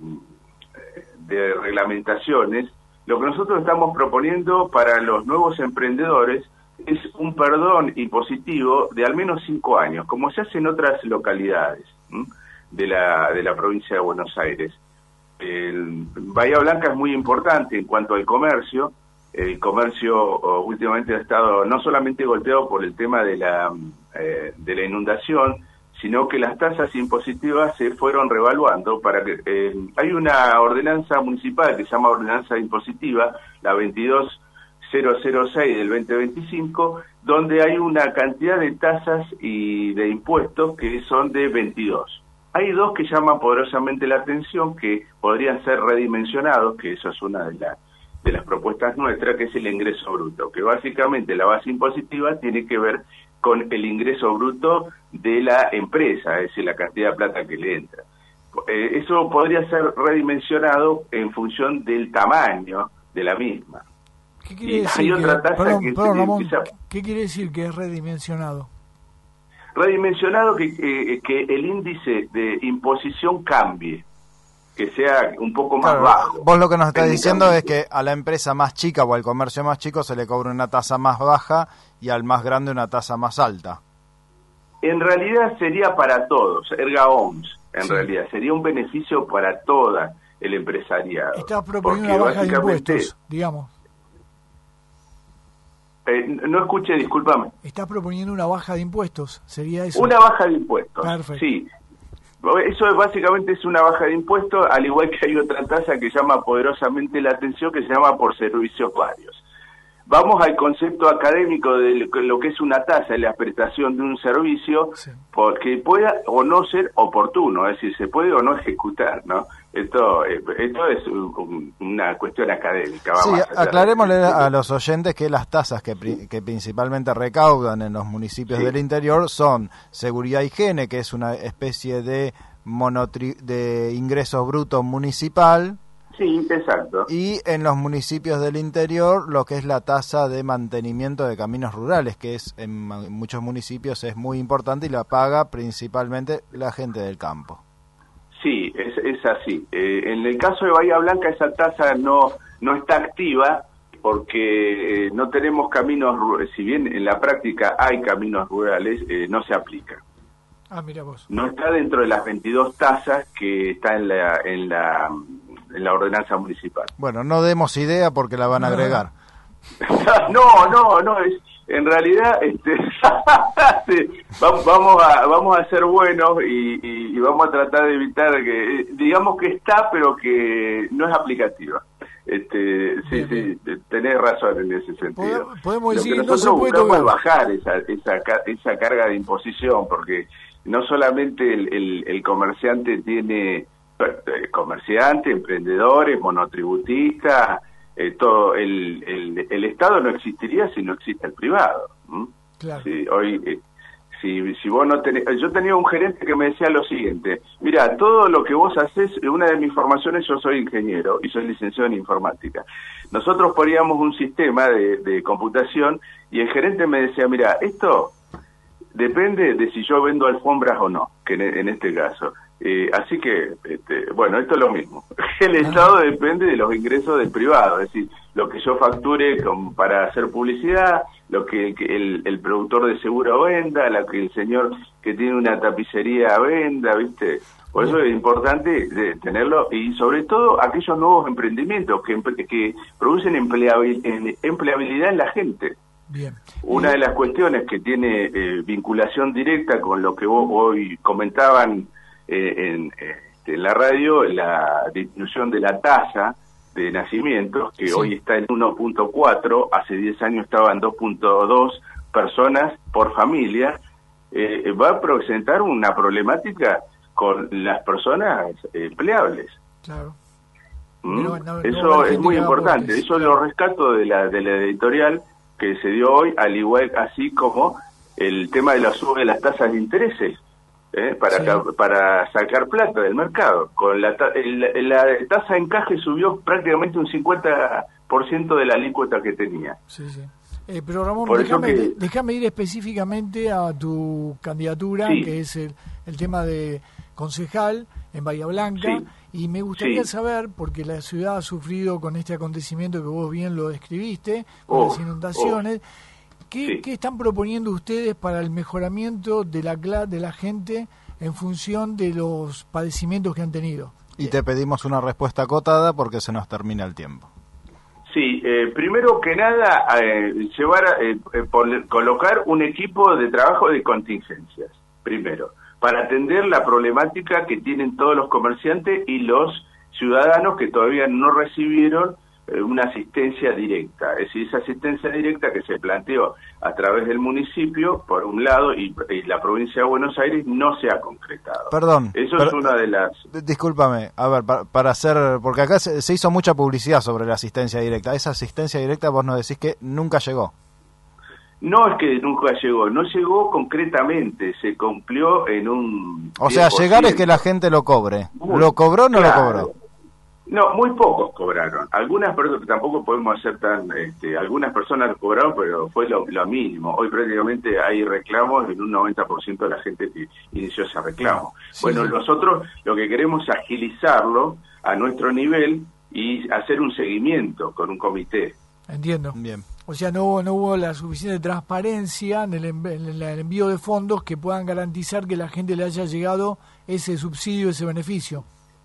de reglamentaciones. Lo que nosotros estamos proponiendo para los nuevos emprendedores es un perdón impositivo de al menos cinco años, como se hace en otras localidades ¿m? de la de la provincia de Buenos Aires. El Bahía Blanca es muy importante en cuanto al comercio. El comercio oh, últimamente ha estado no solamente golpeado por el tema de la eh, de la inundación, sino que las tasas impositivas se fueron revaluando para que eh, hay una ordenanza municipal que se llama ordenanza impositiva, la veintidós cero cero seis del veinte veinticinco, donde hay una cantidad de tasas y de impuestos que son de veintidós. Hay dos que llaman poderosamente la atención, que podrían ser redimensionados, que eso es una de, la, de las propuestas nuestras, que es el ingreso bruto, que básicamente la base impositiva tiene que ver con el ingreso bruto de la empresa, es decir, la cantidad de plata que le entra. Eh, eso podría ser redimensionado en función del tamaño de la misma. ¿Qué quiere decir? Que, perdón, que perdón, Ramón, empieza... ¿qué quiere decir que es redimensionado? Redimensionado que, eh, que el índice de imposición cambie, que sea un poco más claro, bajo. Vos lo que nos estás diciendo es que a la empresa más chica o al comercio más chico se le cobra una tasa más baja y al más grande una tasa más alta. En realidad sería para todos, erga omnes, en sí. realidad sería un beneficio para toda el empresariado. Estás proponiendo una baja de impuestos, digamos. Eh, no escuché, discúlpame. Estás proponiendo una baja de impuestos, ¿sería eso? Una baja de impuestos, perfecto. Sí. Eso es, básicamente es una baja de impuestos, al igual que hay otra tasa que llama poderosamente la atención, que se llama por servicios varios. Vamos al concepto académico de lo que es una tasa, la prestación de un servicio, sí. porque pueda o no ser oportuno, es decir, se puede o no ejecutar, ¿no? Esto, esto es un, una cuestión académica. Vamos sí, aclarémosle a los oyentes que las tasas que, que principalmente recaudan en los municipios sí. del interior son seguridad y higiene, que es una especie de, monotri de ingreso bruto municipal. Sí, exacto. Y en los municipios del interior lo que es la tasa de mantenimiento de caminos rurales, que es en muchos municipios es muy importante y la paga principalmente la gente del campo. Sí, es, es así. Eh, en el caso de Bahía Blanca esa tasa no no está activa porque eh, no tenemos caminos rurales. Si bien en la práctica hay caminos rurales, eh, no se aplica. Ah, mira vos. No está dentro de las veintidós tasas que está en la en la en la ordenanza municipal. Bueno, no demos idea porque la van a agregar. No, no, no, es en realidad este vamos a vamos a ser buenos y, y, y vamos a tratar de evitar que digamos que está pero que no es aplicativa. Este, sí, bien, sí, bien. Tenés razón en ese sentido. Podemos decir que no se puede buscamos es bajar esa, esa esa carga de imposición porque no solamente el, el, el comerciante tiene eh, comerciante, emprendedores, monotributistas, eh, todo el, el, el Estado no existiría si no existe el privado. ¿Mm? Claro. Sí, hoy eh, si, si vos no tenés, yo tenía un gerente que me decía lo siguiente: mira, todo lo que vos haces, una de mis formaciones, yo soy ingeniero y soy licenciado en informática. Nosotros poníamos un sistema de, de computación y el gerente me decía, mira, esto depende de si yo vendo alfombras o no, que en, en este caso. Eh, así que, este, bueno, esto es lo mismo. El Estado depende de los ingresos del privado, es decir, lo que yo facture con, para hacer publicidad, lo que, que el, el productor de seguro venda, lo que el señor que tiene una tapicería venda, ¿viste? Por eso es importante de tenerlo, y sobre todo aquellos nuevos emprendimientos que, que producen empleabil, empleabilidad en la gente. Bien. Una de las cuestiones que tiene eh, vinculación directa con lo que vos hoy comentaban eh, en, este, en la radio, la disminución de la tasa de nacimientos, que sí. Hoy está en uno punto cuatro, hace diez años estaba en dos punto dos personas por familia, eh, va a presentar una problemática con las personas empleables. Claro. ¿Mm? No, no, eso no, es muy importante, aportes. Eso lo rescato de la, de la editorial que se dio hoy, al igual así como el tema de la suba de las tasas de intereses, ¿eh? para, sí. para sacar plata del mercado. Con la, el, la tasa de encaje subió prácticamente un cincuenta por ciento de la alícuota que tenía. Sí, sí. Eh, pero Ramón, Por déjame, que... déjame ir específicamente a tu candidatura, sí. que es el, el tema de concejal en Bahía Blanca, sí. y me gustaría sí. saber, porque la ciudad ha sufrido con este acontecimiento que vos bien lo describiste, con oh, las inundaciones, oh. ¿qué, sí. ¿qué están proponiendo ustedes para el mejoramiento de la, de la gente en función de los padecimientos que han tenido? Y te pedimos una respuesta acotada porque se nos termina el tiempo. Sí, eh, primero que nada, eh, llevar a, eh, por, colocar un equipo de trabajo de contingencias, primero, para atender la problemática que tienen todos los comerciantes y los ciudadanos que todavía no recibieron eh, una asistencia directa. Es decir, esa asistencia directa que se planteó a través del municipio, por un lado, y, y la provincia de Buenos Aires, no se ha concretado. Perdón. Eso per- es una de las... Discúlpame, a ver, para, para hacer... Porque acá se, se hizo mucha publicidad sobre la asistencia directa. Esa asistencia directa vos nos decís que nunca llegó. No es que nunca llegó, no llegó concretamente, se cumplió en un... O sea, llegar es que la gente lo cobre. Muy, ¿Lo cobró o no claro. lo cobró? No, muy pocos cobraron. Algunas personas, tampoco podemos hacer tan... Este, algunas personas lo cobraron, pero fue lo, lo mínimo. Hoy prácticamente hay reclamos en un noventa por ciento de la gente que inició ese reclamo. Sí, bueno, sí. Nosotros lo que queremos es agilizarlo a nuestro nivel y hacer un seguimiento con un comité. Entiendo. Bien. O sea, no hubo, no hubo la suficiente transparencia en el, en el envío de fondos que puedan garantizar que la gente le haya llegado ese subsidio, ese beneficio.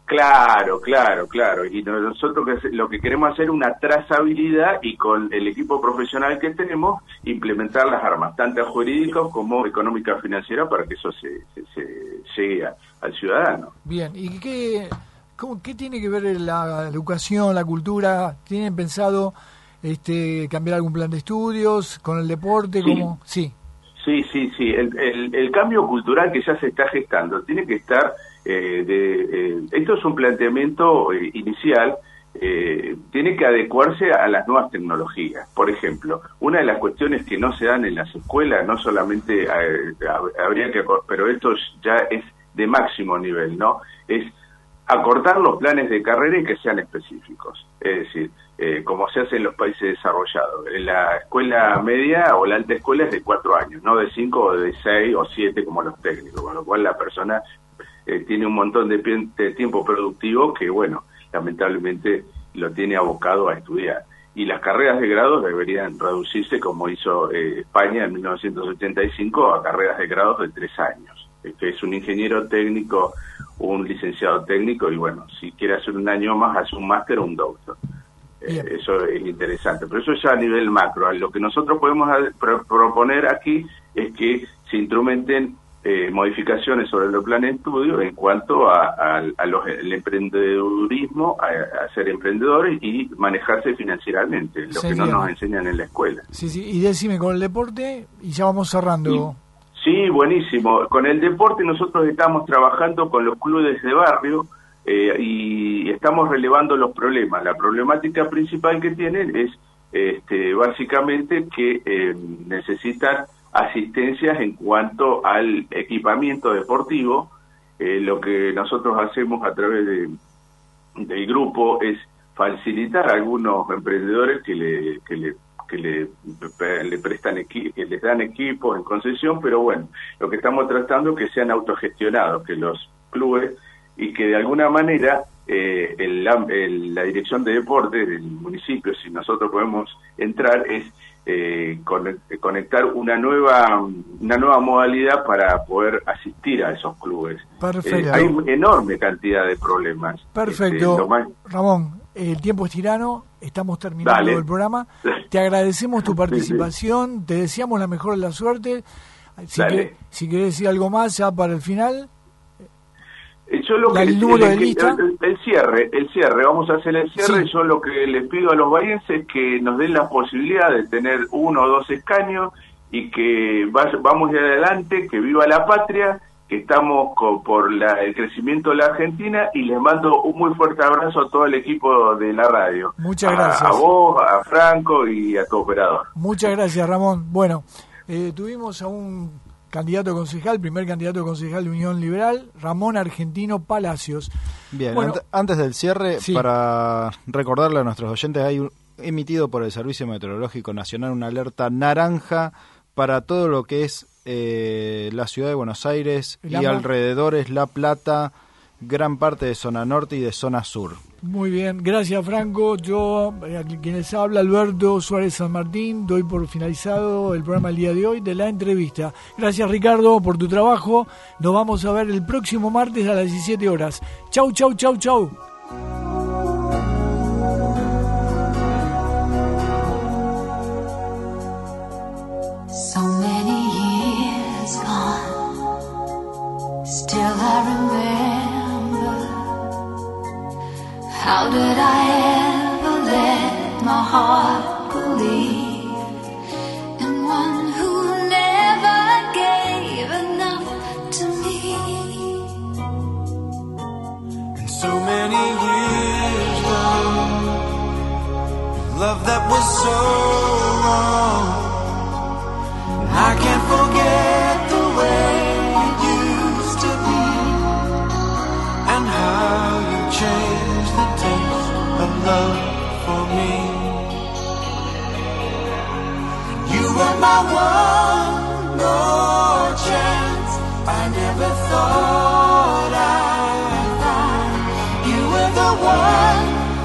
Claro, claro, claro. Y nosotros lo que queremos hacer es una trazabilidad y con el equipo profesional que tenemos implementar las armas, tanto jurídicas como económicas financieras, para que eso se, se, se llegue a, al ciudadano. Bien, ¿y qué, cómo, qué tiene que ver la educación, la cultura? ¿Tienen pensado este cambiar algún plan de estudios con el deporte? Sí. ¿Cómo? Sí. Sí, sí, sí. El, el, el cambio cultural que ya se está gestando tiene que estar... Eh, de, eh, esto es un planteamiento eh, inicial, eh, tiene que adecuarse a las nuevas tecnologías. Por ejemplo, una de las cuestiones que no se dan en las escuelas, no solamente eh, habría que, pero esto ya es de máximo nivel, ¿no? Es acortar los planes de carrera y que sean específicos. Es decir, eh, como se hace en los países desarrollados. En la escuela media o la alta escuela es de cuatro años, no de cinco o de seis o siete como los técnicos, con lo cual la persona eh, tiene un montón de, de tiempo productivo que, bueno, lamentablemente lo tiene abocado a estudiar. Y las carreras de grado deberían reducirse, como hizo eh, España en mil novecientos ochenta y cinco, a carreras de grados de tres años, eh, que es un ingeniero técnico, un licenciado técnico, y bueno, si quiere hacer un año más, hace un máster o un doctor. Eh, eso es interesante, pero eso ya a nivel macro. Lo que nosotros podemos pro proponer aquí es que se instrumenten eh, modificaciones sobre los planes de estudio en cuanto a, a, a los, el emprendedurismo, a, a ser emprendedores y manejarse financieramente, lo sí, que no nos enseñan en la escuela. Sí, sí, y decime con el deporte, y ya vamos cerrando. Y, Sí, buenísimo. Con el deporte nosotros estamos trabajando con los clubes de barrio eh, y estamos relevando los problemas. La problemática principal que tienen es este, básicamente que eh, necesitan asistencias en cuanto al equipamiento deportivo. Eh, lo que nosotros hacemos a través de, del grupo es facilitar a algunos emprendedores que le, que le que le, le prestan equi que les dan equipos en concesión, pero bueno, lo que estamos tratando es que sean autogestionados, que los clubes, y que de alguna manera eh, el, el, la dirección de deportes del municipio, si nosotros podemos entrar, es eh, conectar una nueva una nueva modalidad para poder asistir a esos clubes. Perfecto. Eh, hay una enorme cantidad de problemas. Perfecto. Este, más... Ramón, el tiempo es tirano, estamos terminando Dale. el programa. Te agradecemos tu participación, sí, sí. Te deseamos la mejor de la suerte. Si, que, si querés decir algo más ya para el final. Yo lo la, que, el número de el, lista. El, el cierre, el cierre, vamos a hacer el cierre. Sí. Yo lo que les pido a los bahienses es que nos den la posibilidad de tener uno o dos escaños y que vaya, vamos de adelante, que viva la patria, que estamos con, por la, el crecimiento de la Argentina, y les mando un muy fuerte abrazo a todo el equipo de la radio. Muchas gracias. A, a vos, a Franco y a tu operador. Muchas gracias, Ramón. Bueno, eh, tuvimos a un candidato a concejal, primer candidato a concejal de Unión Liberal, Ramón Argentino Palacios. Bien, bueno, ant antes del cierre, sí. para recordarle a nuestros oyentes, hay un, emitido por el Servicio Meteorológico Nacional una alerta naranja para todo lo que es eh, la ciudad de Buenos Aires y alrededores, La Plata, gran parte de zona norte y de zona sur. Muy bien, gracias Franco. Yo, eh, quien les habla, Alberto Suárez San Martín, doy por finalizado el programa el día de hoy de la entrevista. Gracias Ricardo por tu trabajo. Nos vamos a ver el próximo martes a las diecisiete horas. Chau, chau, chau, chau. So many years gone, still I remember. How did I ever let my heart believe in one who never gave enough to me? And so many years gone, love that was so wrong. I can't forget the way it used to be, and how you changed the taste of love for me. You were my one more chance. I never thought I'd find. You were the one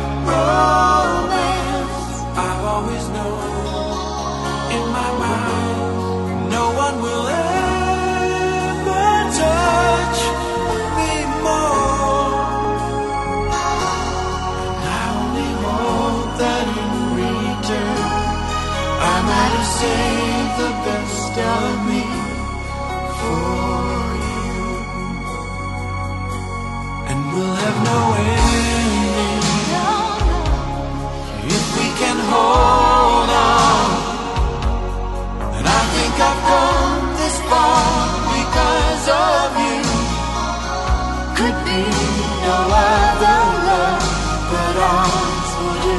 romance I've always known in my mind. No one will ever touch me more. I only hope that in return I might have saved the best of me for you. And we'll have no ending if we can hold on. And I think I've come this far because of you. Could be no other love but ours will do.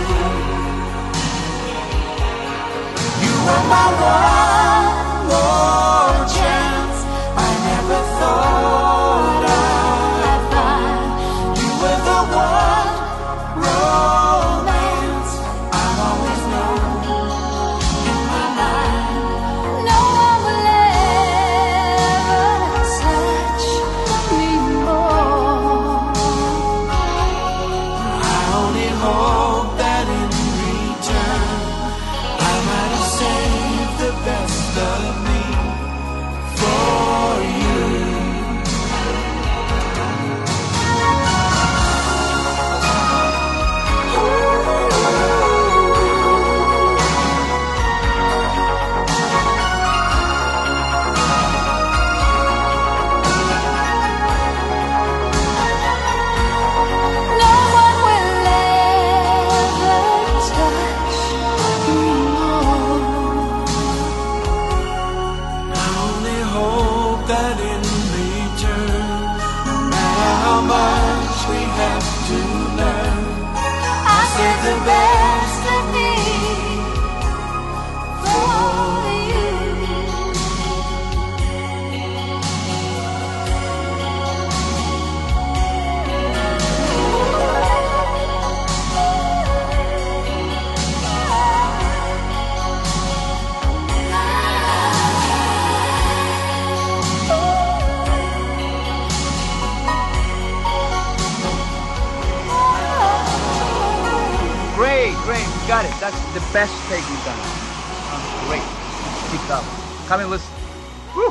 You were my one more chance. I never thought I'd find. You were the one romance I've always known in my life. No one will ever touch me more. I only hope that in return I might have saved the got it. That's the best take we've done. Oh, great. Keep it up. Come and listen. Woo.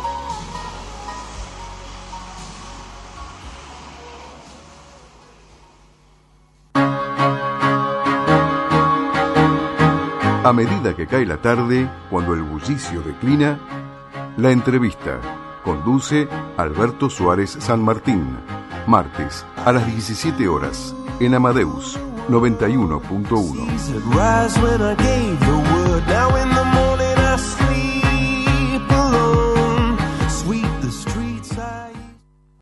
A medida que cae la tarde, cuando el bullicio declina, la entrevista. Conduce Alberto Suárez San Martín. Martes a las diecisiete horas en Amadeus noventa y uno punto uno.